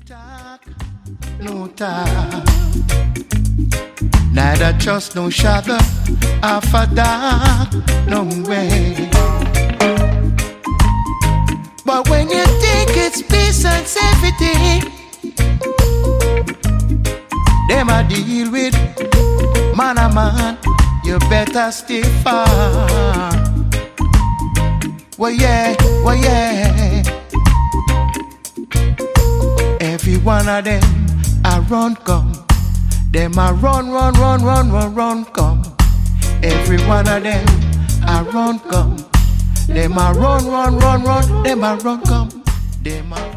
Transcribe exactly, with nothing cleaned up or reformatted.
talk, no talk. Neither trust no shadow of a dark, no way. But when you think it's peace and safety, them a deal with man a man, you better stay far. Well yeah, well yeah. Every one of them a run come. Them a run, run, run, run, run, run come. Every one of them a run come. Them a run, run, run, run. Them a run come. Them a